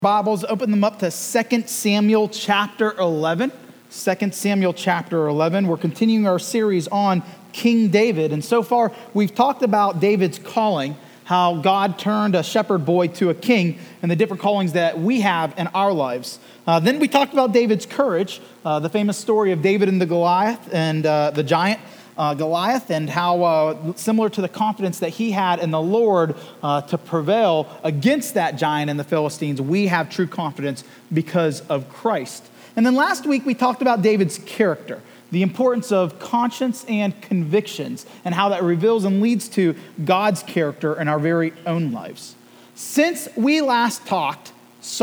Bibles, open them up to 2 Samuel chapter 11. 2 Samuel chapter 11. We're continuing our series on King David. And so far, we've talked about David's calling, how God turned a shepherd boy to a king, and the different callings that we have in our lives. Then we talked about David's courage, the famous story of David and the Goliath and the giant Goliath, and how similar to the confidence that he had in the Lord to prevail against that giant and the Philistines, we have true confidence because of Christ. And then last week we talked about David's character, the importance of conscience and convictions, and how that reveals and leads to God's character in our very own lives. Since we last talked,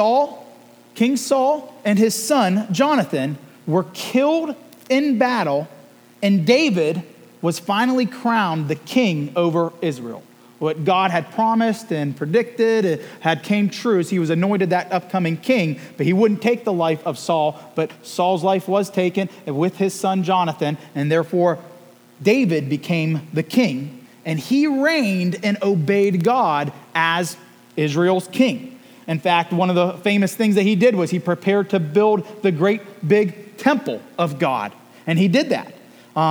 King Saul and his son Jonathan were killed in battle, and David was finally crowned the king over Israel. What God had promised and predicted had came true as he was anointed that upcoming king, but he wouldn't take the life of Saul, but Saul's life was taken with his son Jonathan, and therefore David became the king, and he reigned and obeyed God as Israel's king. In fact, one of the famous things that he did was he prepared to build the great big temple of God, and he did that.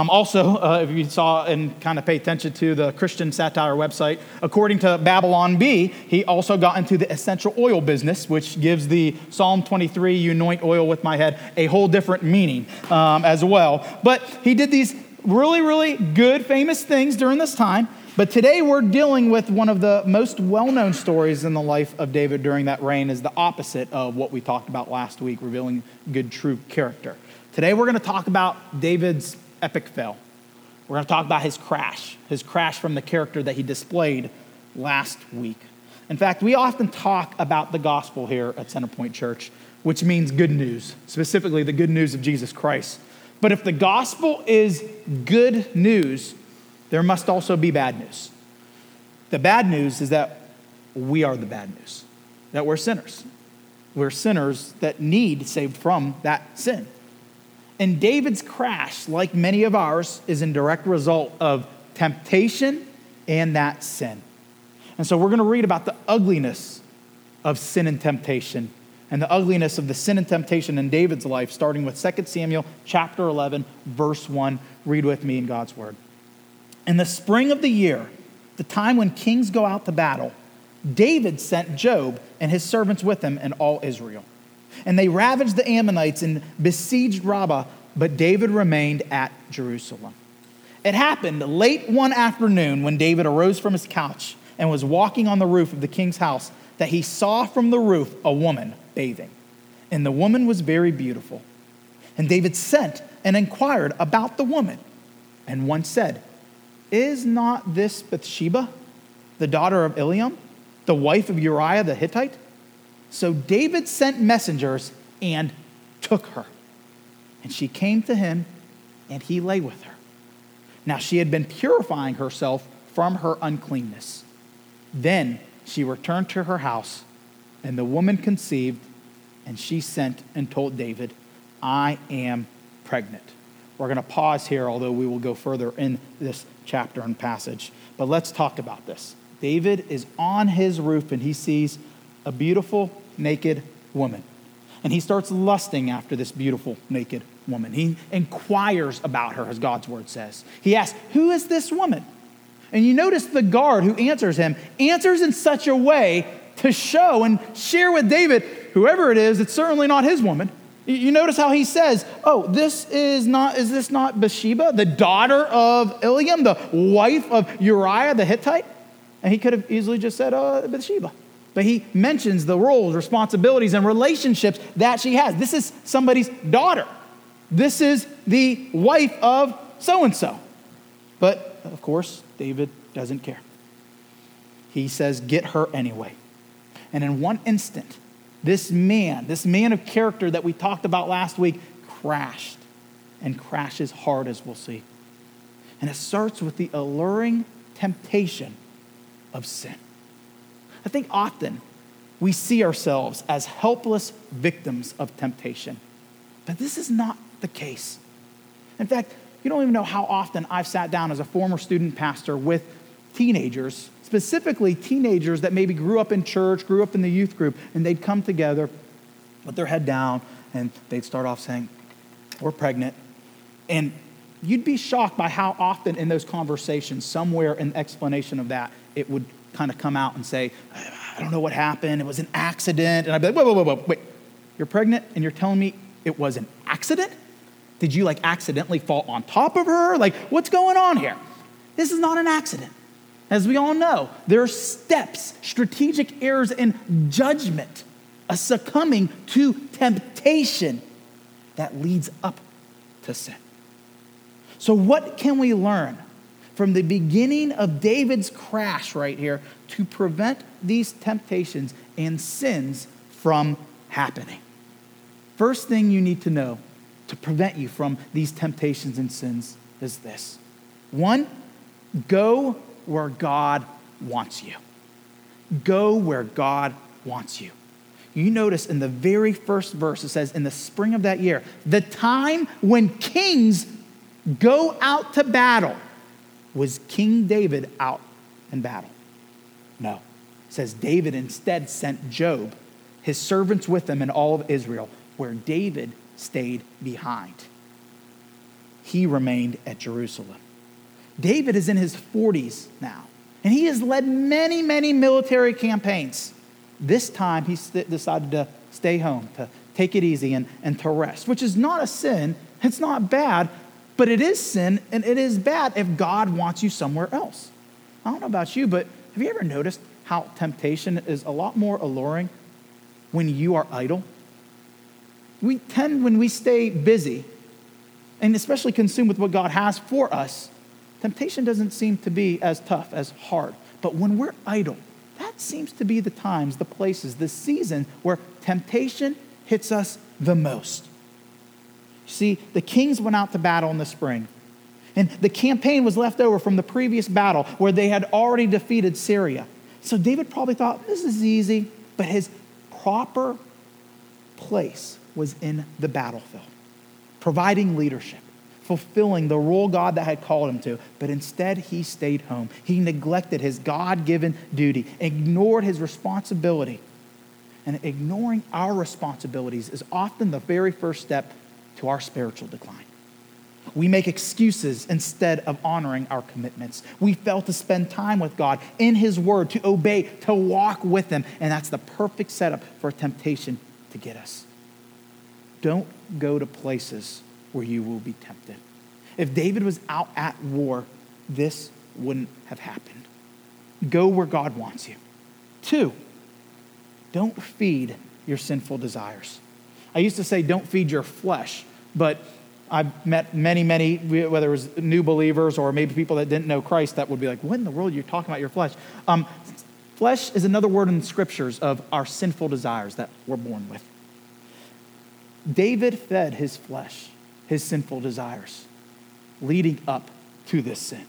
If you saw and kind of pay attention to the Christian satire website, according to Babylon Bee, he also got into the essential oil business, which gives the Psalm 23, you anoint oil with my head, a whole different meaning as well. But he did these really, really good, famous things during this time. But today we're dealing with one of the most well-known stories in the life of David during that reign, is the opposite of what we talked about last week, revealing good, true character. Today we're going to talk about David's epic fail. We're going to talk about his crash from the character that he displayed last week. In fact, we often talk about the gospel here at Centerpoint Church, which means good news, specifically the good news of Jesus Christ. But if the gospel is good news, there must also be bad news. The bad news is that we are the bad news, that we're sinners. We're sinners that need saved from that sin. And David's crash, like many of ours, is in direct result of temptation and that sin. And so we're going to read about the ugliness of sin and temptation, and the ugliness of the sin and temptation in David's life, starting with 2 Samuel chapter 11, verse 1. Read with me in God's word. In the spring of the year, the time when kings go out to battle, David sent Joab and his servants with him and all Israel. And they ravaged the Ammonites and besieged Rabbah, but David remained at Jerusalem. It happened late one afternoon when David arose from his couch and was walking on the roof of the king's house that he saw from the roof a woman bathing. And the woman was very beautiful. And David sent and inquired about the woman. And one said, "Is not this Bathsheba, the daughter of Eliam, the wife of Uriah the Hittite?" So David sent messengers and took her. And she came to him, and he lay with her. Now she had been purifying herself from her uncleanness. Then she returned to her house, and the woman conceived, and she sent and told David, "I am pregnant." We're going to pause here, although we will go further in this chapter and passage. But let's talk about this. David is on his roof, and he sees a beautiful, naked woman. And he starts lusting after this beautiful, naked woman. He inquires about her, as God's word says. He asks, "Who is this woman?" And you notice the guard who answers him answers in such a way to show and share with David, whoever it is, it's certainly not his woman. You notice how he says, is this not Bathsheba, the daughter of Eliam, the wife of Uriah the Hittite? And he could have easily just said, Bathsheba. But he mentions the roles, responsibilities, and relationships that she has. This is somebody's daughter. This is the wife of so-and-so. But, of course, David doesn't care. He says, "Get her anyway." And in one instant, this man of character that we talked about last week, crashed, and crashes hard, as we'll see. And it starts with the alluring temptation of sin. I think often we see ourselves as helpless victims of temptation, but this is not the case. In fact, you don't even know how often I've sat down as a former student pastor with teenagers, specifically teenagers that maybe grew up in church, grew up in the youth group, and they'd come together with their head down, and they'd start off saying, "We're pregnant." And you'd be shocked by how often in those conversations, somewhere in explanation of that, it would kind of come out and say, "I don't know what happened. It was an accident." And I'd be like, wait. You're pregnant and you're telling me it was an accident? Did you accidentally fall on top of her? What's going on here? This is not an accident. As we all know, there are steps, strategic errors in judgment, a succumbing to temptation that leads up to sin. So what can we learn from the beginning of David's crash right here to prevent these temptations and sins from happening? First thing you need to know to prevent you from these temptations and sins is this. One, go where God wants you. Go where God wants you. You notice in the very first verse, it says, in the spring of that year, the time when kings go out to battle. Was King David out in battle? No. It says David instead sent Joab, his servants with him, and all of Israel, where David stayed behind. He remained at Jerusalem. David is in his 40s now, and he has led many, many military campaigns. This time, he decided to stay home, to take it easy and to rest, which is not a sin. It's not bad, but it is sin, and it is bad if God wants you somewhere else. I don't know about you, but have you ever noticed how temptation is a lot more alluring when you are idle? We tend, when we stay busy, and especially consumed with what God has for us, temptation doesn't seem to be as tough, as hard. But when we're idle, that seems to be the times, the places, the season where temptation hits us the most. You see, the kings went out to battle in the spring, and the campaign was left over from the previous battle where they had already defeated Syria. So David probably thought, this is easy, but his proper place was in the battlefield, providing leadership, fulfilling the role God that had called him to. But instead, he stayed home. He neglected his God-given duty, ignored his responsibility. And ignoring our responsibilities is often the very first step to our spiritual decline. We make excuses instead of honoring our commitments. We fail to spend time with God in his word, to obey, to walk with him. And that's the perfect setup for temptation to get us. Don't go to places where you will be tempted. If David was out at war, this wouldn't have happened. Go where God wants you. 2, don't feed your sinful desires. I used to say don't feed your flesh, but I've met many, whether it was new believers or maybe people that didn't know Christ, that would be like, what in the world are you talking about your flesh? Flesh is another word in the scriptures of our sinful desires that we're born with. David fed his flesh, his sinful desires, leading up to this sin.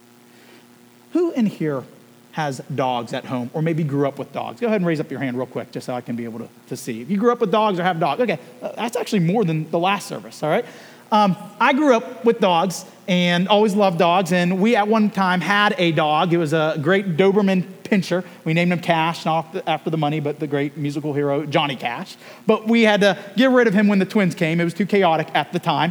Who in here has dogs at home or maybe grew up with dogs? Go ahead and raise up your hand real quick just so I can be able to see. If you grew up with dogs or have dogs, okay, that's actually more than the last service, all right? I grew up with dogs and always loved dogs, and we at one time had a dog. It was a great Doberman Pinscher. We named him Cash, not after the money, but the great musical hero Johnny Cash. But we had to get rid of him when the twins came. It was too chaotic at the time.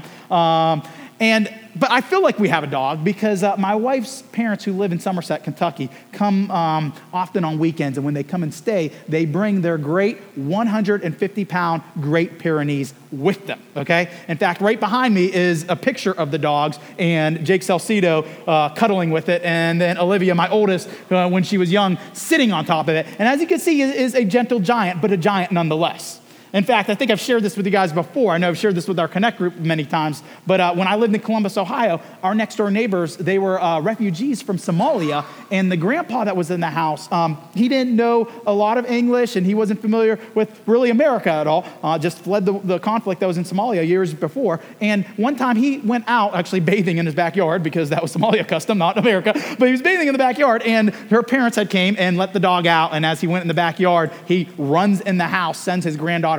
But I feel like we have a dog because my wife's parents who live in Somerset, Kentucky, come often on weekends, and when they come and stay, they bring their great 150-pound Great Pyrenees with them, okay? In fact, right behind me is a picture of the dogs and Jake Salcido cuddling with it, and then Olivia, my oldest, when she was young, sitting on top of it. And as you can see, is a gentle giant, but a giant nonetheless. In fact, I think I've shared this with you guys before. I know I've shared this with our Connect group many times, but when I lived in Columbus, Ohio, our next door neighbors, they were refugees from Somalia, and the grandpa that was in the house, he didn't know a lot of English, and he wasn't familiar with really America at all, just fled the conflict that was in Somalia years before, and one time he went out actually bathing in his backyard, because that was Somalia custom, not America, but he was bathing in the backyard, and her parents had came and let the dog out, and as he went in the backyard, he runs in the house, sends his granddaughter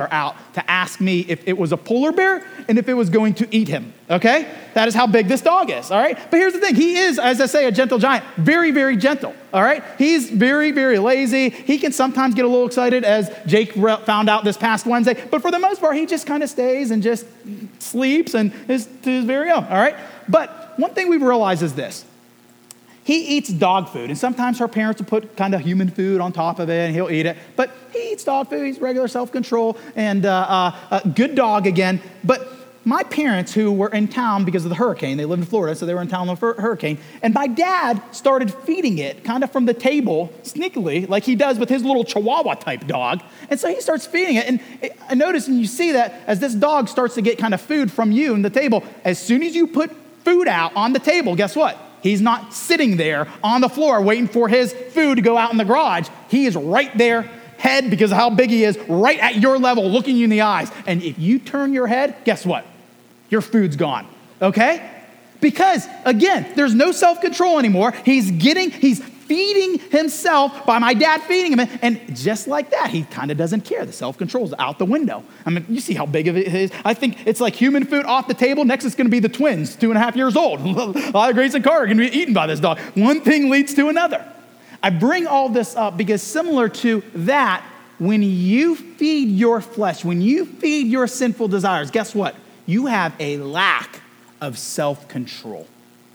father out to ask me if it was a polar bear and if it was going to eat him, okay? That is how big this dog is, all right? But here's the thing. He is, as I say, a gentle giant, very, very gentle, all right? He's very, very lazy. He can sometimes get a little excited, as Jake found out this past Wednesday. But for the most part, he just kind of stays and just sleeps and is to his very own, all right? But one thing we've realized is this. He eats dog food, and sometimes her parents will put kind of human food on top of it, and he'll eat it. But he eats dog food. He's regular self-control and good dog again. But my parents, who were in town because of the hurricane, they lived in Florida, so they were in town on the hurricane, and my dad started feeding it kind of from the table, sneakily, like he does with his little Chihuahua-type dog. And so he starts feeding it, and I notice, and you see that as this dog starts to get kind of food from you and the table, as soon as you put food out on the table, guess what? He's not sitting there on the floor waiting for his food to go out in the garage. He is right there, head, because of how big he is, right at your level, looking you in the eyes. And if you turn your head, guess what? Your food's gone, okay? Because, again, there's no self-control anymore. He's feeding himself by my dad feeding him. And just like that, he kind of doesn't care. The self-control's out the window. I mean, you see how big of it is. I think it's like human food off the table. Next, it's going to be the twins, 2.5 years old. A lot of Grace and Carter are going to be eaten by this dog. One thing leads to another. I bring all this up because similar to that, when you feed your flesh, when you feed your sinful desires, guess what? You have a lack of self-control.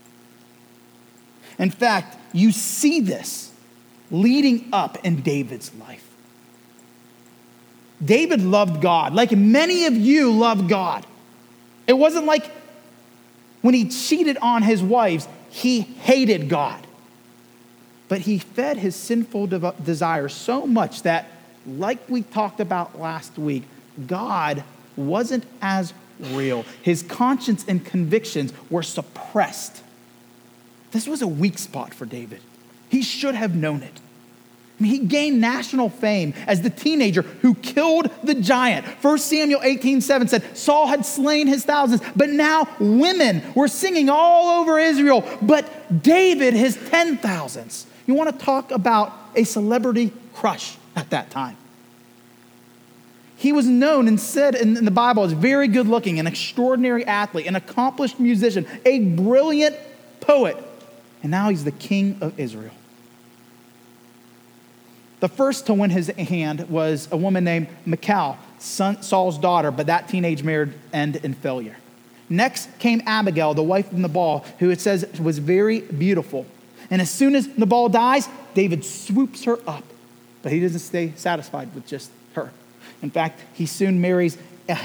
In fact, you see this leading up in David's life. David loved God, like many of you love God. It wasn't like when he cheated on his wives, he hated God. But he fed his sinful desires so much that, like we talked about last week, God wasn't as real. His conscience and convictions were suppressed. This was a weak spot for David. He should have known it. I mean, he gained national fame as the teenager who killed the giant. 1 Samuel 18:7 said, Saul had slain his thousands, but now women were singing all over Israel, but David his 10,000s. You want to talk about a celebrity crush at that time. He was known and said in the Bible as very good looking, an extraordinary athlete, an accomplished musician, a brilliant poet. And now he's the king of Israel. The first to win his hand was a woman named Michal, Saul's daughter, but that teenage marriage ended in failure. Next came Abigail, the wife of Nabal, who it says was very beautiful. And as soon as Nabal dies, David swoops her up. But he doesn't stay satisfied with just her. In fact, he soon marries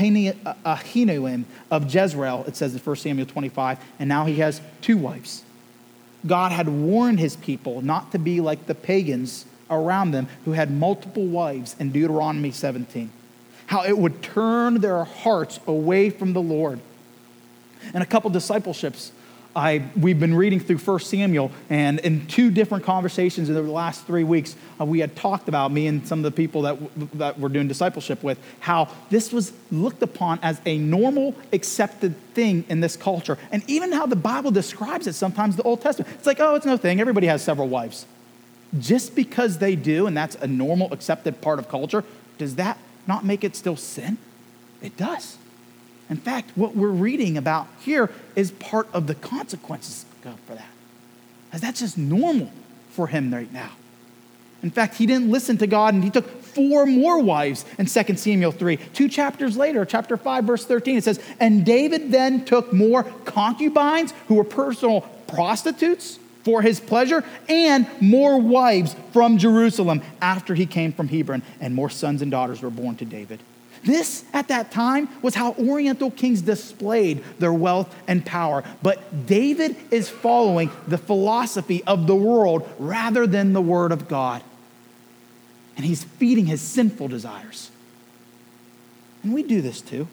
Ahinoam of Jezreel, it says in 1 Samuel 25, and now he has 2 wives. God had warned his people not to be like the pagans around them who had multiple wives in Deuteronomy 17. How it would turn their hearts away from the Lord. And a couple discipleships we've been reading through 1 Samuel, and in 2 different conversations in the last 3 weeks, we had talked about, me and some of the people that we're doing discipleship with, how this was looked upon as a normal, accepted thing in this culture. And even how the Bible describes it sometimes, the Old Testament. It's like, oh, it's no thing. Everybody has several wives. Just because they do, and that's a normal, accepted part of culture, does that not make it still sin? It does. In fact, what we're reading about here is part of the consequences for that. As that's just normal for him right now. In fact, he didn't listen to God, and he took 4 more wives in 2 Samuel 3. 2 chapters later, chapter 5, verse 13, it says, and David then took more concubines who were personal prostitutes for his pleasure, and more wives from Jerusalem after he came from Hebron, and more sons and daughters were born to David. This, at that time, was how Oriental kings displayed their wealth and power. But David is following the philosophy of the world rather than the word of God. And he's feeding his sinful desires. And we do this too.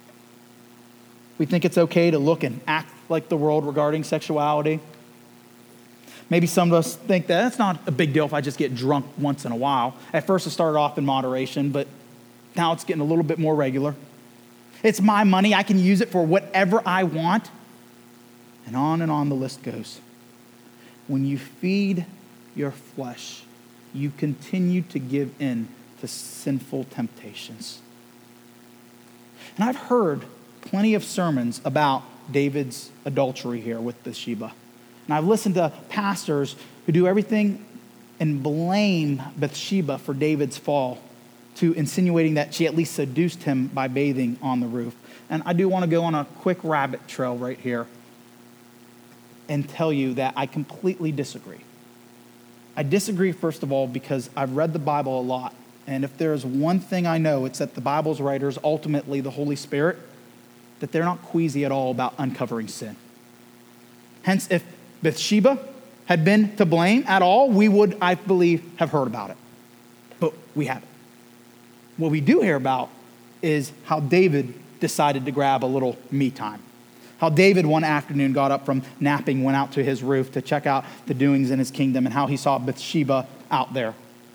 We think it's okay to look and act like the world regarding sexuality. Maybe some of us think that that's not a big deal if I just get drunk once in a while. At first it started off in moderation, but now it's getting a little bit more regular. It's my money. I can use it for whatever I want. And on the list goes. When you feed your flesh, you continue to give in to sinful temptations. And I've heard plenty of sermons about David's adultery here with Bathsheba. And I've listened to pastors who do everything and blame Bathsheba for David's fall, to insinuating that she at least seduced him by bathing on the roof. And I do want to go on a quick rabbit trail right here and tell you that I completely disagree. I disagree, first of all, because I've read the Bible a lot. And if there's one thing I know, it's that the Bible's writers, ultimately the Holy Spirit, that they're not queasy at all about uncovering sin. Hence, if Bathsheba had been to blame at all, we would, I believe, have heard about it. But we haven't. What we do hear about is how David decided to grab a little me time. How David one afternoon got up from napping, went out to his roof to check out the doings in his kingdom, and how he saw Bathsheba out there.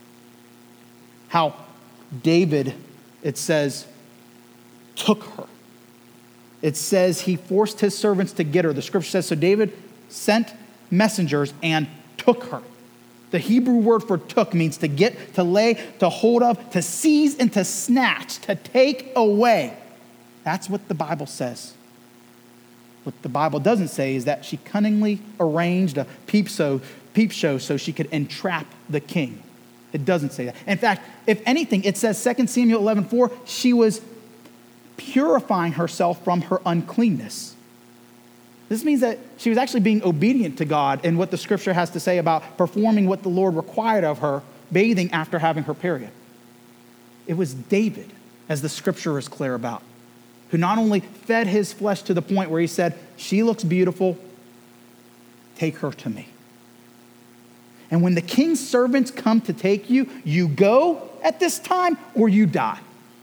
How David, it says, took her. It says he forced his servants to get her. The scripture says, so David sent messengers and took her. The Hebrew word for took means to get, to lay, to hold of, to seize, and to snatch, to take away. That's what the Bible says. What the Bible doesn't say is that she cunningly arranged a peep show so she could entrap the king. It doesn't say that. In fact, if anything, it says 2 Samuel 11:4, she was purifying herself from her uncleanness. This means that she was actually being obedient to God in what the scripture has to say about performing what the Lord required of her, bathing after having her period. It was David, as the scripture is clear about, who not only fed his flesh to the point where he said, she looks beautiful, take her to me. And when the king's servants come to take you, you go at this time or you die.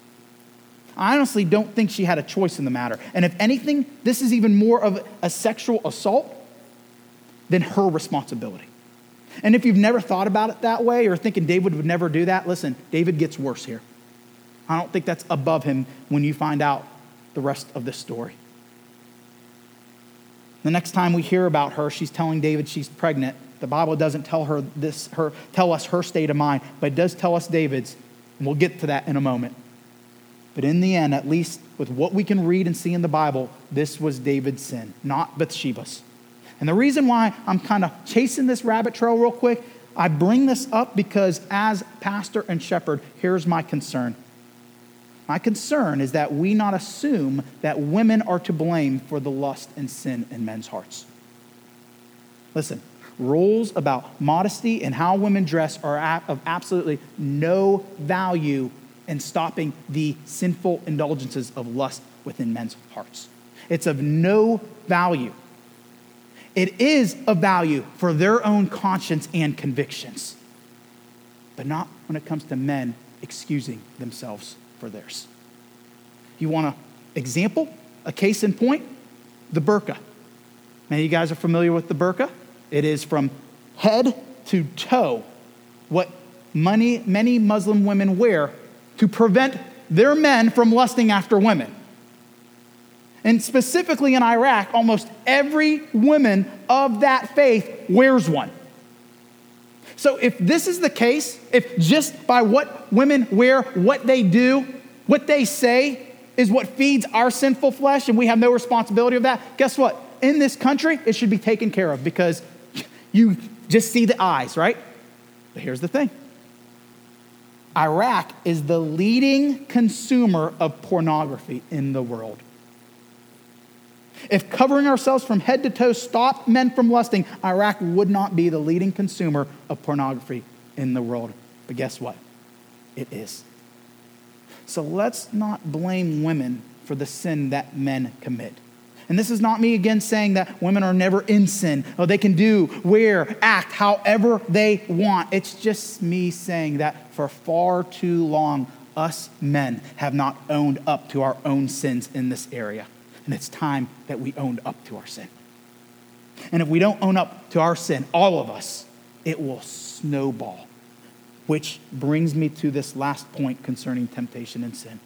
I honestly don't think she had a choice in the matter. And if anything, this is even more of a sexual assault than her responsibility. And if you've never thought about it that way or thinking David would never do that, listen, David gets worse here. I don't think that's above him when you find out the rest of this story. The next time we hear about her, she's telling David she's pregnant. The Bible doesn't tell us her state of mind, but it does tell us David's, and we'll get to that in a moment. But in the end, at least with what we can read and see in the Bible, this was David's sin, not Bathsheba's. And the reason why I'm kind of chasing this rabbit trail real quick, I bring this up because as pastor and shepherd, here's my concern. My concern is that we not assume that women are to blame for the lust and sin in men's hearts. Listen, rules about modesty and how women dress are of absolutely no value in stopping the sinful indulgences of lust within men's hearts. It's of no value. It is of value for their own conscience and convictions, but not when it comes to men excusing themselves for theirs. You want an example, a case in point? The burqa. Many of you guys are familiar with the burqa. It is from head to toe what many Muslim women wear to prevent their men from lusting after women. And specifically in Iraq, almost every woman of that faith wears one. So if this is the case, if just by what women wear, what they do, what they say is what feeds our sinful flesh and we have no responsibility of that, guess what? In this country, it should be taken care of because you just see the eyes, right? But here's the thing. Iraq is the leading consumer of pornography in the world. If covering ourselves from head to toe stopped men from lusting, Iraq would not be the leading consumer of pornography in the world. But guess what? It is. So let's not blame women for the sin that men commit. And this is not me again saying that women are never in sin. Oh, they can do, wear, act however they want. It's just me saying that for far too long, us men have not owned up to our own sins in this area. And it's time that we owned up to our sin. And if we don't own up to our sin, all of us, it will snowball. Which brings me to this last point concerning temptation and sin.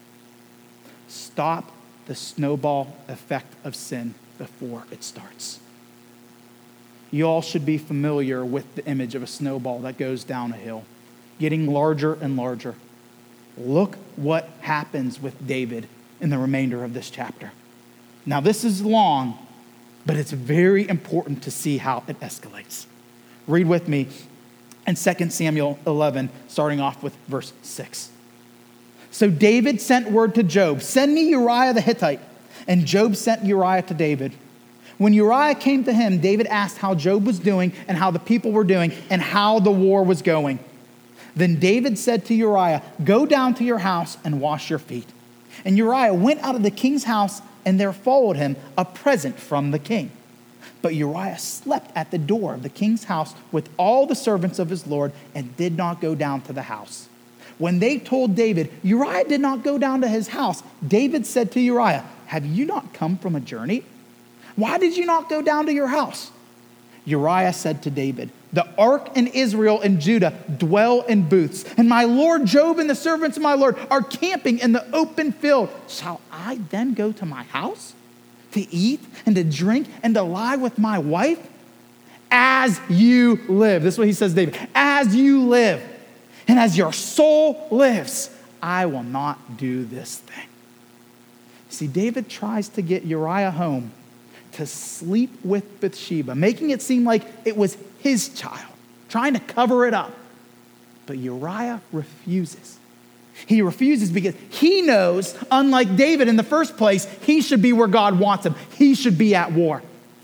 Stop the snowball effect of sin before it starts. You all should be familiar with the image of a snowball that goes down a hill, getting larger and larger. Look what happens with David in the remainder of this chapter. Now, this is long, but it's very important to see how it escalates. Read with me in 2 Samuel 11, starting off with verse 6. So David sent word to Job, "Send me Uriah the Hittite." And Job sent Uriah to David. When Uriah came to him, David asked how Job was doing and how the people were doing and how the war was going. Then David said to Uriah, "Go down to your house and wash your feet." And Uriah went out of the king's house, and there followed him a present from the king. But Uriah slept at the door of the king's house with all the servants of his lord and did not go down to the house. When they told David, Uriah did not go down to his house, David said to Uriah, "Have you not come from a journey? Why did you not go down to your house?" Uriah said to David, "The ark and Israel and Judah dwell in booths, and my lord Job and the servants of my lord are camping in the open field. Shall I then go to my house to eat and to drink and to lie with my wife? As you live," this is what he says, David, "as you live, and as your soul lives, I will not do this thing." See, David tries to get Uriah home to sleep with Bathsheba, making it seem like it was his child, trying to cover it up. But Uriah refuses. He refuses because he knows, unlike David in the first place, he should be where God wants him. He should be at war.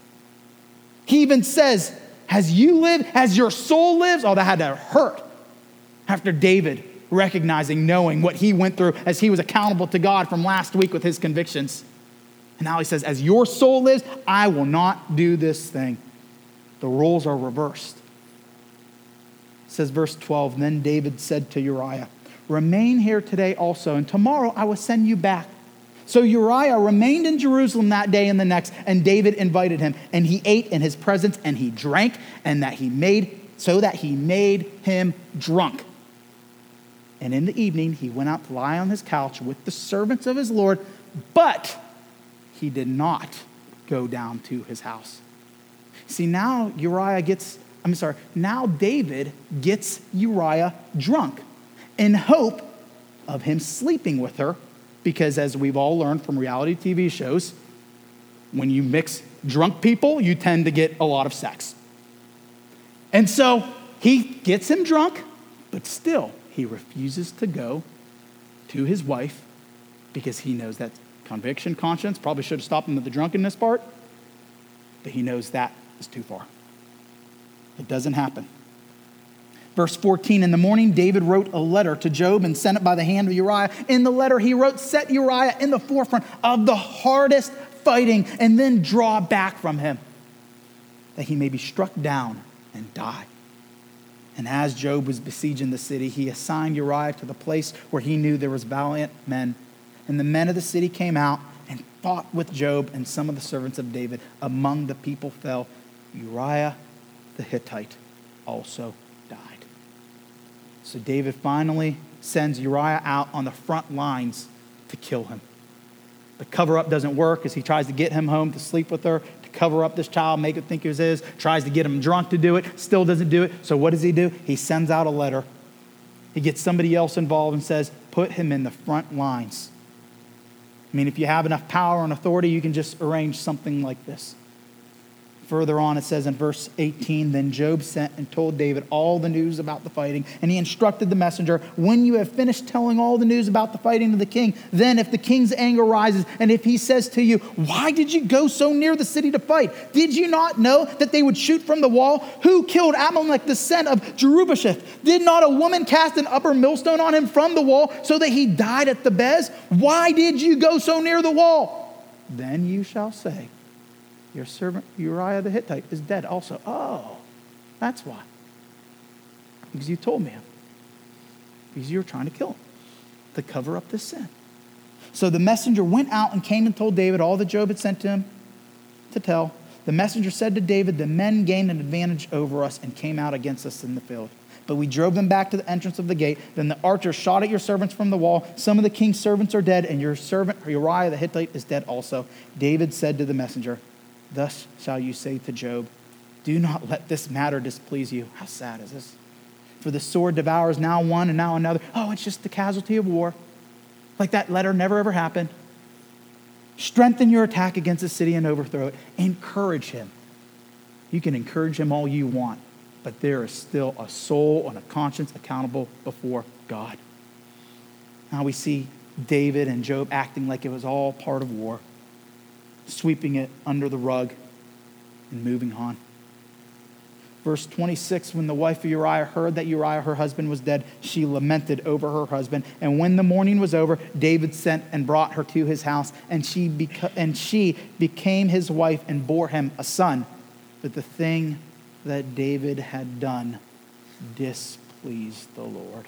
He even says, "As you live, as your soul lives." Oh, that had to hurt after David recognizing, knowing what he went through as he was accountable to God from last week with his convictions. And now he says, "As your soul lives, I will not do this thing." The roles are reversed. It says verse 12, "Then David said to Uriah, 'Remain here today also, and tomorrow I will send you back.' So Uriah remained in Jerusalem that day and the next, and David invited him, and he ate in his presence, and he drank, and that he made him drunk. And in the evening he went out to lie on his couch with the servants of his Lord, but he did not go down to his house." See, now David gets Uriah drunk in hope of him sleeping with her, because as we've all learned from reality TV shows, when you mix drunk people, you tend to get a lot of sex. And so he gets him drunk, but still he refuses to go to his wife because he knows that conviction, conscience, probably should have stopped him at the drunkenness part, but he knows that is too far. It doesn't happen. Verse 14, "In the morning, David wrote a letter to Job and sent it by the hand of Uriah. In the letter he wrote, 'Set Uriah in the forefront of the hardest fighting and then draw back from him, that he may be struck down and die.' And as Job was besieging the city, he assigned Uriah to the place where he knew there was valiant men. And the men of the city came out and fought with Job, and some of the servants of David among the people fell. Uriah the Hittite also died." So David finally sends Uriah out on the front lines to kill him. The cover-up doesn't work as he tries to get him home to sleep with her, to cover up this child, make it think it was his, tries to get him drunk to do it, still doesn't do it. So what does he do? He sends out a letter. He gets somebody else involved and says, "Put him in the front lines." I mean, if you have enough power and authority, you can just arrange something like this. Further on, it says in verse 18, "Then Job sent and told David all the news about the fighting, and he instructed the messenger, 'When you have finished telling all the news about the fighting to the king, then if the king's anger rises, and if he says to you, why did you go so near the city to fight? Did you not know that they would shoot from the wall? Who killed Amalek the son of Jerubbesheth? Did not a woman cast an upper millstone on him from the wall so that he died at Thebez? Why did you go so near the wall? Then you shall say, your servant Uriah the Hittite is dead also.'" Oh, that's why. Because you told me. Because you were trying to kill him, to cover up this sin. So the messenger went out and came and told David all that Job had sent to him to tell. The messenger said to David, "The men gained an advantage over us and came out against us in the field. But we drove them back to the entrance of the gate. Then the archers shot at your servants from the wall. Some of the king's servants are dead, and your servant Uriah the Hittite is dead also." David said to the messenger, "Thus shall you say to Job, do not let this matter displease you." How sad is this? "For the sword devours now one and now another." Oh, it's just the casualty of war. Like that letter never ever happened. Strengthen your attack against the city and overthrow it. Encourage him. You can encourage him all you want, but there is still a soul and a conscience accountable before God. Now we see David and Job acting like it was all part of war, sweeping it under the rug and moving on. Verse 26, when the wife of Uriah heard that Uriah, her husband, was dead, she lamented over her husband. And when the mourning was over, David sent and brought her to his house, and she became his wife and bore him a son. But the thing that David had done displeased the Lord.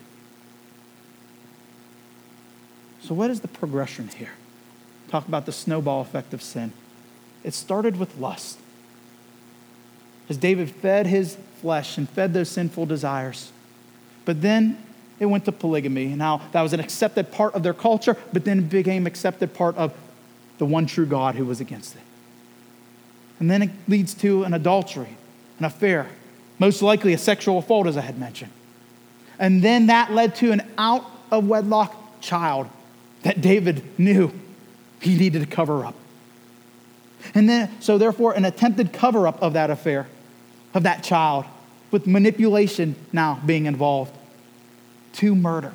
So what is the progression here? Talk about the snowball effect of sin. It started with lust. As David fed his flesh and fed those sinful desires. But then it went to polygamy. And now that was an accepted part of their culture, but then it became accepted part of the one true God who was against it. And then it leads to an adultery, an affair, most likely a sexual fault, as I had mentioned. And then that led to an out-of-wedlock child that David knew he needed to cover up. And then, so therefore, an attempted cover-up of that affair, of that child, with manipulation now being involved, to murder,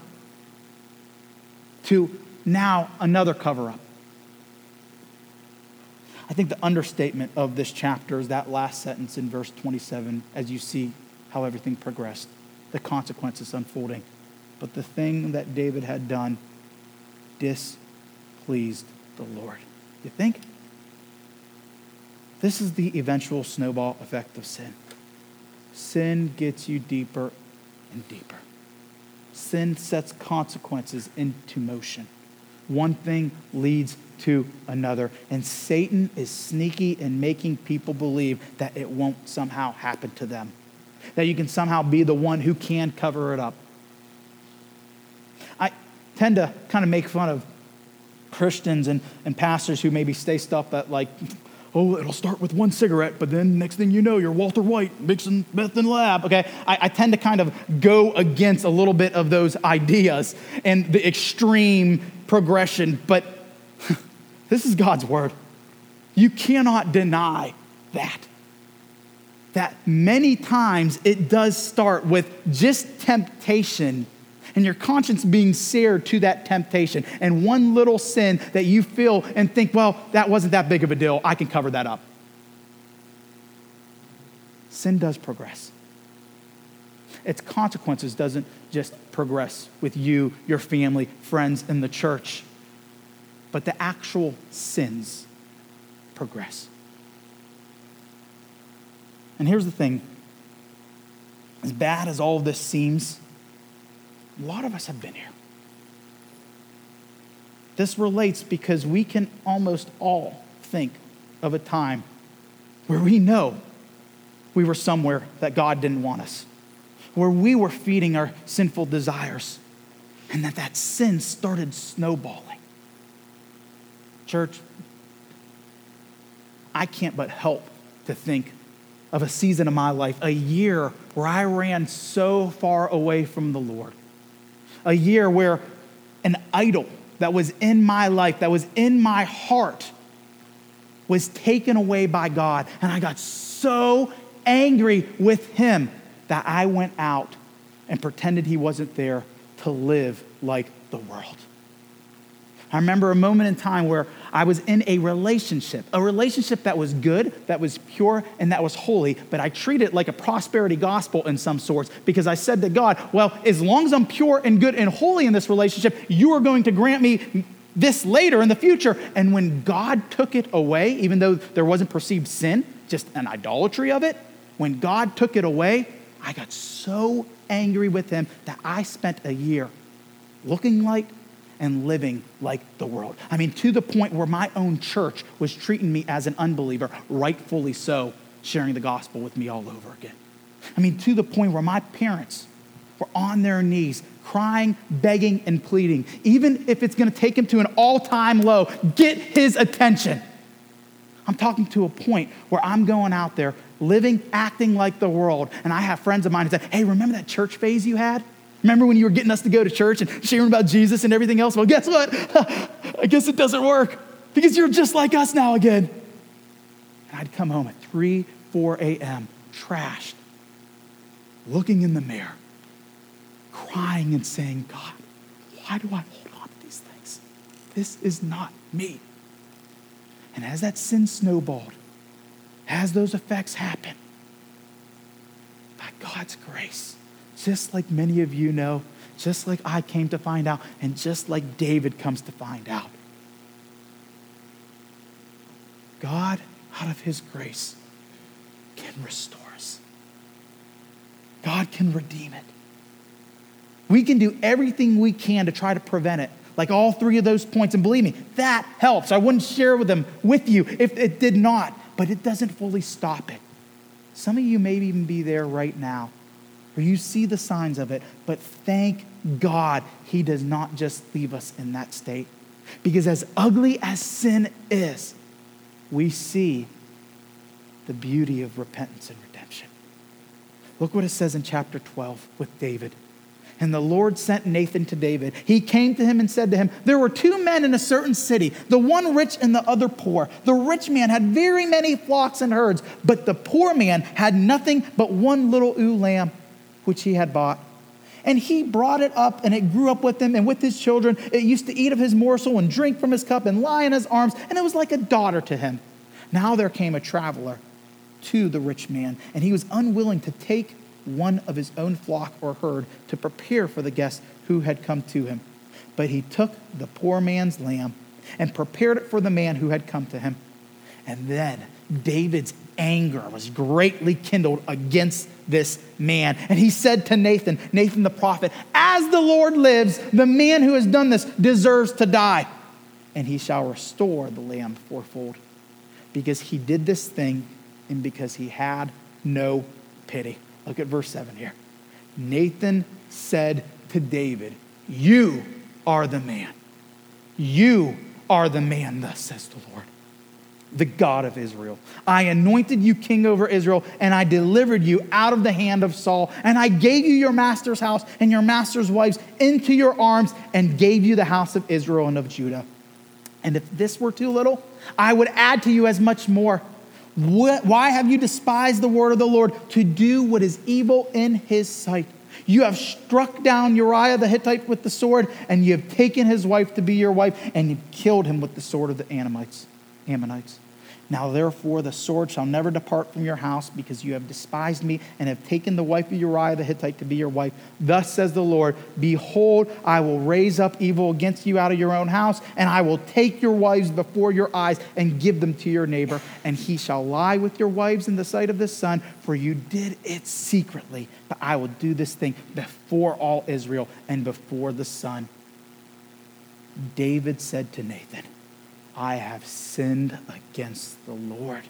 to now another cover-up. I think the understatement of this chapter is that last sentence in verse 27, as you see how everything progressed, the consequences unfolding. But the thing that David had done displeased the Lord. You think? This is the eventual snowball effect of sin. Sin gets you deeper and deeper. Sin sets consequences into motion. One thing leads to another. And Satan is sneaky in making people believe that it won't somehow happen to them. That you can somehow be the one who can cover it up. I tend to kind of make fun of Christians and pastors who maybe stay stuff at like, oh, it'll start with one cigarette, but then next thing you know, you're Walter White mixing meth in lab, okay? I tend to kind of go against a little bit of those ideas and the extreme progression, but this is God's word. You cannot deny that. That many times it does start with just temptation and your conscience being seared to that temptation and one little sin that you feel and think, well, that wasn't that big of a deal. I can cover that up. Sin does progress. Its consequences doesn't just progress with you, your family, friends, and the church, but the actual sins progress. And here's the thing. As bad as all of this seems, a lot of us have been here. This relates because we can almost all think of a time where we know we were somewhere that God didn't want us, where we were feeding our sinful desires, and that sin started snowballing. Church, I can't but help to think of a season of my life, a year where I ran so far away from the Lord. A year where an idol that was in my life, that was in my heart, was taken away by God. And I got so angry with him that I went out and pretended he wasn't there to live like the world. I remember a moment in time where I was in a relationship that was good, that was pure, and that was holy, but I treated it like a prosperity gospel in some sorts because I said to God, well, as long as I'm pure and good and holy in this relationship, you are going to grant me this later in the future. And when God took it away, even though there wasn't perceived sin, just an idolatry of it, when God took it away, I got so angry with him that I spent a year looking like and living like the world. I mean, to the point where my own church was treating me as an unbeliever, rightfully so, sharing the gospel with me all over again. I mean, to the point where my parents were on their knees, crying, begging, and pleading, even if it's going to take him to an all-time low, get his attention. I'm talking to a point where I'm going out there, living, acting like the world, and I have friends of mine who say, hey, remember that church phase you had? Remember when you were getting us to go to church and sharing about Jesus and everything else? Well, guess what? I guess it doesn't work. because you're just like us now again. And I'd come home at 3, 4 a.m., trashed, looking in the mirror, crying and saying, God, why do I hold on to these things? This is not me. And as that sin snowballed, as those effects happened, by God's grace, just like many of you know, just like I came to find out, and just like David comes to find out, God, out of his grace, can restore us. God can redeem it. We can do everything we can to try to prevent it, like all 3 of those points. And believe me, that helps. I wouldn't share them with you if it did not, but it doesn't fully stop it. Some of you may even be there right now, where you see the signs of it, but thank God he does not just leave us in that state. Because as ugly as sin is, we see the beauty of repentance and redemption. Look what it says in chapter 12 with David. And the Lord sent Nathan to David. He came to him and said to him, there were 2 men in a certain city, the one rich and the other poor. The rich man had very many flocks and herds, but the poor man had nothing but one little ewe lamb, which he had bought. And he brought it up, and it grew up with him and with his children. It used to eat of his morsel and drink from his cup and lie in his arms, and it was like a daughter to him. Now there came a traveler to the rich man, and he was unwilling to take one of his own flock or herd to prepare for the guest who had come to him. But he took the poor man's lamb and prepared it for the man who had come to him. And then David's anger was greatly kindled against this man. And he said to Nathan the prophet, as the Lord lives, the man who has done this deserves to die. And he shall restore the lamb fourfold, because he did this thing and because he had no pity. Look at verse 7 here. Nathan said to David, you are the man. You are the man, thus says the Lord, the God of Israel. I anointed you king over Israel, and I delivered you out of the hand of Saul, and I gave you your master's house and your master's wives into your arms, and gave you the house of Israel and of Judah. And if this were too little, I would add to you as much more. Why have you despised the word of the Lord to do what is evil in his sight? You have struck down Uriah the Hittite with the sword, and you have taken his wife to be your wife, and you've killed him with the sword of the Ammonites. Now therefore the sword shall never depart from your house, because you have despised me and have taken the wife of Uriah the Hittite to be your wife. Thus says the Lord, behold, I will raise up evil against you out of your own house, and I will take your wives before your eyes and give them to your neighbor, and he shall lie with your wives in the sight of the sun, for you did it secretly, but I will do this thing before all Israel and before the sun. David said to Nathan, I have sinned against the Lord.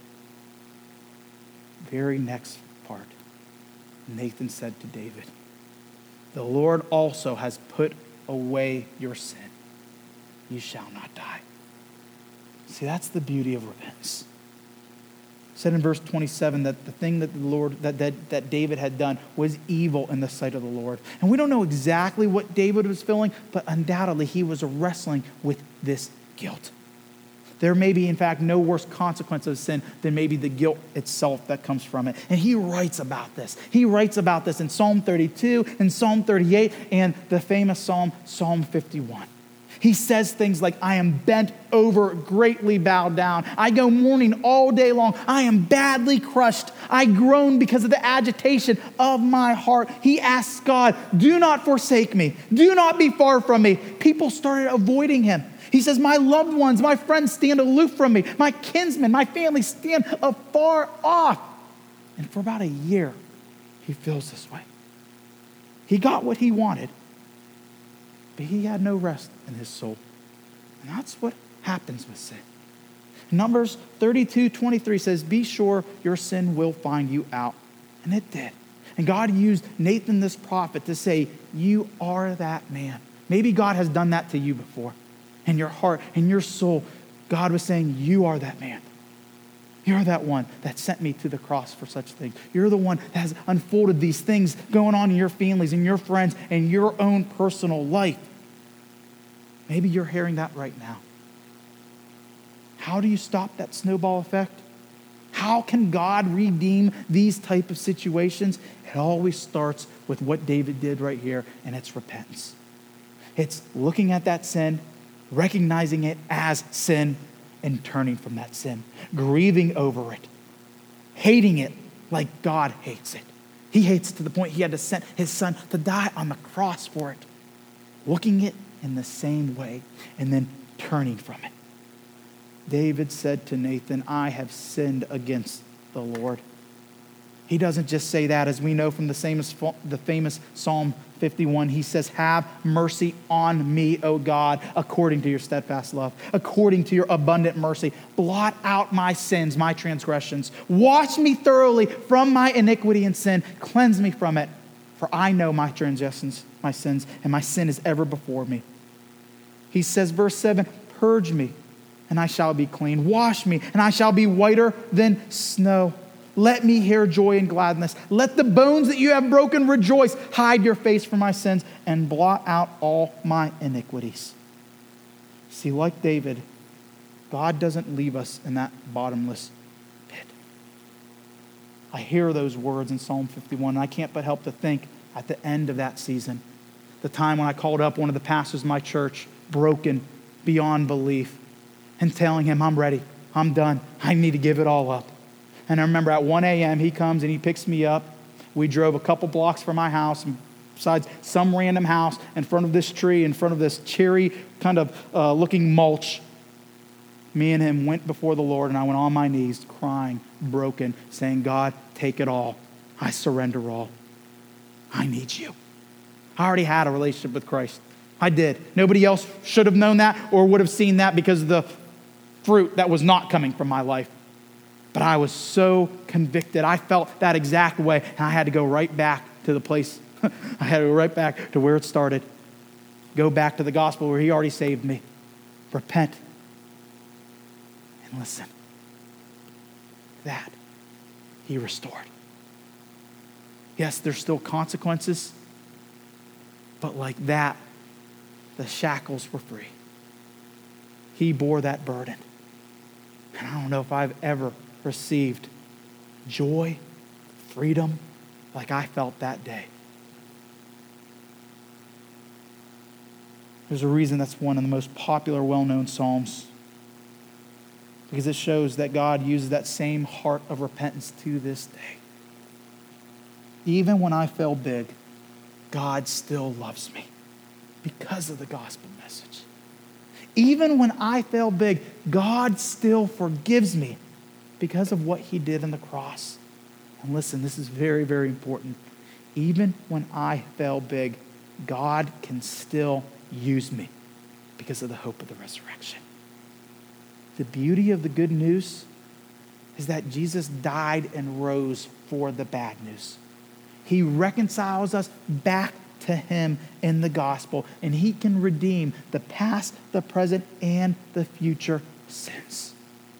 Very next part, Nathan said to David, the Lord also has put away your sin. You shall not die. See, that's the beauty of repentance. It said in verse 27 that the thing that the Lord, that David had done was evil in the sight of the Lord. And we don't know exactly what David was feeling, but undoubtedly he was wrestling with this guilt. There may be, in fact, no worse consequence of sin than maybe the guilt itself that comes from it. And he writes about this. He writes about this in Psalm 32, and Psalm 38, and the famous Psalm, Psalm 51. He says things like, I am bent over, greatly bowed down. I go mourning all day long. I am badly crushed. I groan because of the agitation of my heart. He asks God, do not forsake me. Do not be far from me. People started avoiding him. He says, my loved ones, my friends stand aloof from me. My kinsmen, my family stand afar off. And for about a year, he feels this way. He got what he wanted, but he had no rest in his soul. And that's what happens with sin. Numbers 32:23 says, be sure your sin will find you out. And it did. And God used Nathan, this prophet, to say, you are that man. Maybe God has done that to you before. In your heart, in your soul, God was saying, you are that man. You're that one that sent me to the cross for such things. You're the one that has unfolded these things going on in your families and your friends and your own personal life. Maybe you're hearing that right now. How do you stop that snowball effect? How can God redeem these type of situations? It always starts with what David did right here, and it's repentance. It's looking at that sin, recognizing it as sin, and turning from that sin, grieving over it, hating it like God hates it. He hates it to the point he had to send his son to die on the cross for it, looking it in the same way, and then turning from it. David said to Nathan, I have sinned against the Lord. He doesn't just say that, as we know from the famous Psalm 51. He says, have mercy on me, O God, according to your steadfast love, according to your abundant mercy. Blot out my sins, my transgressions. Wash me thoroughly from my iniquity and sin. Cleanse me from it, for I know my transgressions, my sins, and my sin is ever before me. He says, verse 7, purge me, and I shall be clean. Wash me, and I shall be whiter than snow. Let me hear joy and gladness. Let the bones that you have broken rejoice. Hide your face from my sins and blot out all my iniquities. See, like David, God doesn't leave us in that bottomless pit. I hear those words in Psalm 51, and I can't but help to think at the end of that season, the time when I called up one of the pastors of my church, broken beyond belief, and telling him, I'm ready, I'm done, I need to give it all up. And I remember at 1 a.m., he comes and he picks me up. We drove a couple blocks from my house, and besides some random house, in front of this tree, in front of this cherry kind of looking mulch. Me and him went before the Lord, and I went on my knees, crying, broken, saying, God, take it all. I surrender all. I need you. I already had a relationship with Christ. I did. Nobody else should have known that or would have seen that because of the fruit that was not coming from my life. But I was so convicted. I felt that exact way, and I had to go right back to the place. I had to go right back to where it started. Go back to the gospel where he already saved me. Repent and listen. That he restored. Yes, there's still consequences, but like that, the shackles were free. He bore that burden. And I don't know if I've ever received joy, freedom, like I felt that day. There's a reason that's one of the most popular, well-known Psalms, because it shows that God uses that same heart of repentance to this day. Even when I fell big, God still loves me because of the gospel message. Even when I fail big, God still forgives me because of what he did on the cross. And listen, this is very, very important. Even when I fail big, God can still use me because of the hope of the resurrection. The beauty of the good news is that Jesus died and rose for the bad news. He reconciles us back to him in the gospel, and he can redeem the past, the present, and the future sins.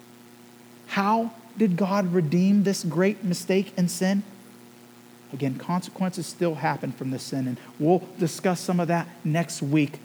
How did God redeem this great mistake and sin? Again, consequences still happen from this sin, and we'll discuss some of that next week.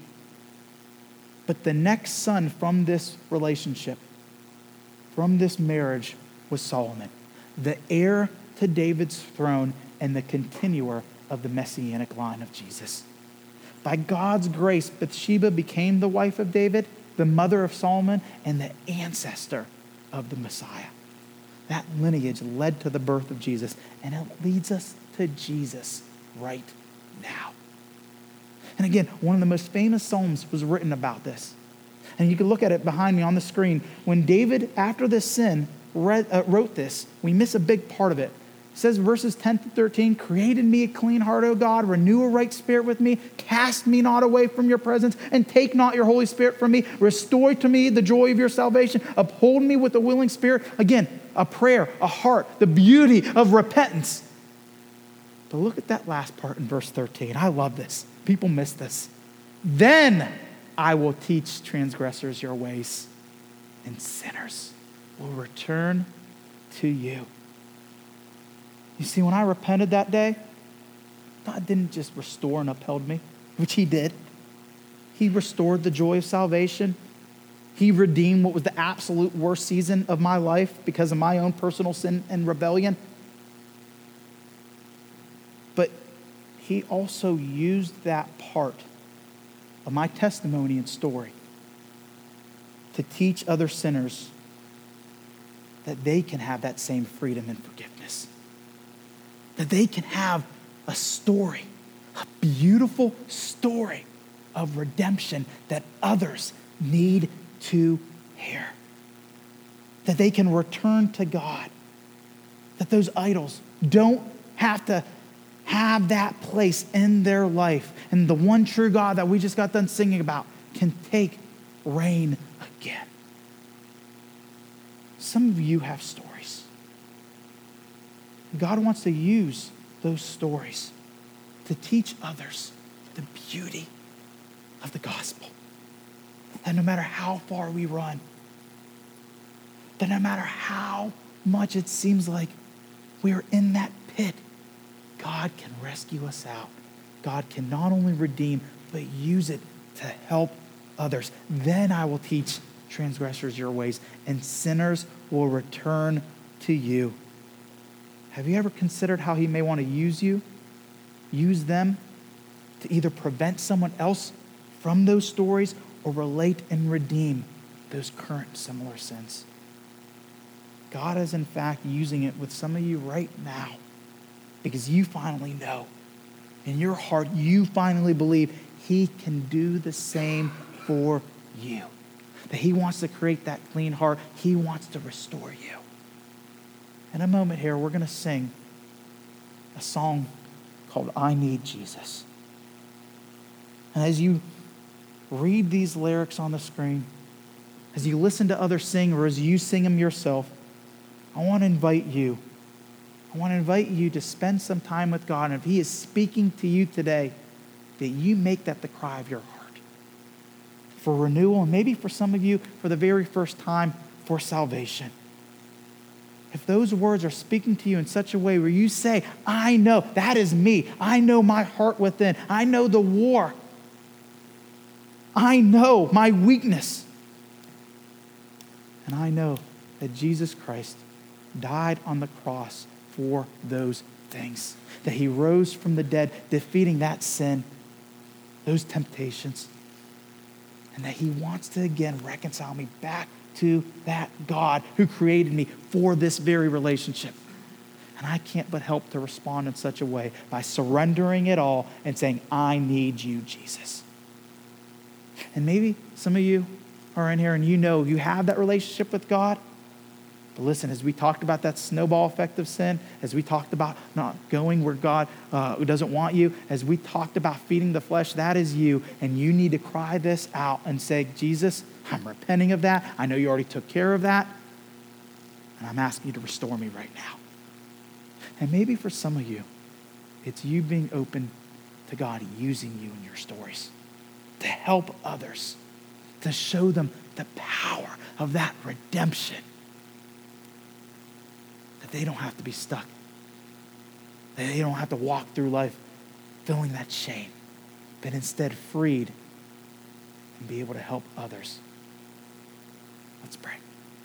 But the next son from this relationship, from this marriage, was Solomon, the heir to David's throne and the continuer of the messianic line of Jesus. By God's grace, Bathsheba became the wife of David, the mother of Solomon, and the ancestor of the Messiah. That lineage led to the birth of Jesus, and it leads us to Jesus right now. And again, one of the most famous Psalms was written about this. And you can look at it behind me on the screen. When David, after this sin, wrote this, we miss a big part of it. It says verses 10 to 13, create in me a clean heart, O God, renew a right spirit with me, cast me not away from your presence, and take not your Holy Spirit from me. Restore to me the joy of your salvation. Uphold me with a willing spirit. Again, a prayer, a heart, the beauty of repentance. But look at that last part in verse 13. I love this. People miss this. Then I will teach transgressors your ways, and sinners will return to you. You see, when I repented that day, God didn't just restore and upheld me, which he did. He restored the joy of salvation. He redeemed what was the absolute worst season of my life because of my own personal sin and rebellion. But he also used that part of my testimony and story to teach other sinners that they can have that same freedom and forgiveness. That they can have a story, a beautiful story of redemption that others need to hear. That they can return to God. That those idols don't have to have that place in their life. And the one true God that we just got done singing about can take reign again. Some of you have stories. God wants to use those stories to teach others the beauty of the gospel. That no matter how far we run, that no matter how much it seems like we're in that pit, God can rescue us out. God can not only redeem, but use it to help others. Then I will teach transgressors your ways, and sinners will return to you. Have you ever considered how he may want to use them to either prevent someone else from those stories or relate and redeem those current similar sins? God is in fact using it with some of you right now because you finally know. In your heart, you finally believe he can do the same for you. That he wants to create that clean heart. He wants to restore you. In a moment here, we're going to sing a song called I Need Jesus. And as you read these lyrics on the screen, as you listen to others sing or as you sing them yourself, I want to invite you to spend some time with God. And if he is speaking to you today, that you make that the cry of your heart for renewal, and maybe for some of you, for the very first time, for salvation. If those words are speaking to you in such a way where you say, I know, that is me. I know my heart within. I know the war. I know my weakness. And I know that Jesus Christ died on the cross for those things. That he rose from the dead, defeating that sin, those temptations. And that he wants to again reconcile me back to that God who created me for this very relationship. And I can't but help to respond in such a way by surrendering it all and saying, I need you, Jesus. And maybe some of you are in here and you know you have that relationship with God. But listen, as we talked about that snowball effect of sin, as we talked about not going where God who doesn't want you, as we talked about feeding the flesh, that is you. And you need to cry this out and say, Jesus, I'm repenting of that. I know you already took care of that. And I'm asking you to restore me right now. And maybe for some of you, it's you being open to God using you in your stories to help others, to show them the power of that redemption. That they don't have to be stuck. That they don't have to walk through life feeling that shame, but instead freed and be able to help others. Let's pray.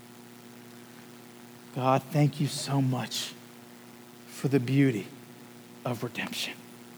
God, thank you so much for the beauty of redemption.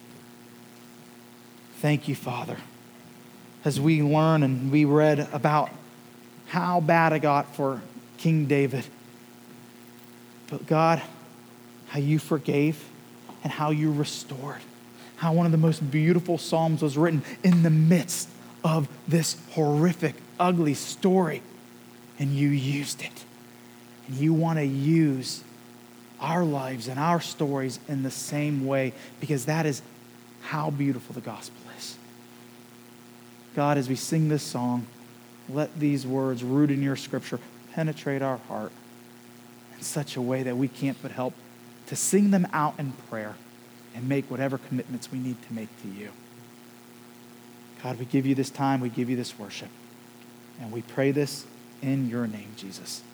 Thank you, Father, as we learn and we read about how bad it got for King David. But God, how you forgave and how you restored. How one of the most beautiful Psalms was written in the midst of this horrific, ugly story. And you used it. And you want to use our lives and our stories in the same way because that is how beautiful the gospel is. God, as we sing this song, let these words rooted in your scripture penetrate our heart in such a way that we can't but help to sing them out in prayer and make whatever commitments we need to make to you. God, we give you this time, we give you this worship, and we pray this in your name, Jesus.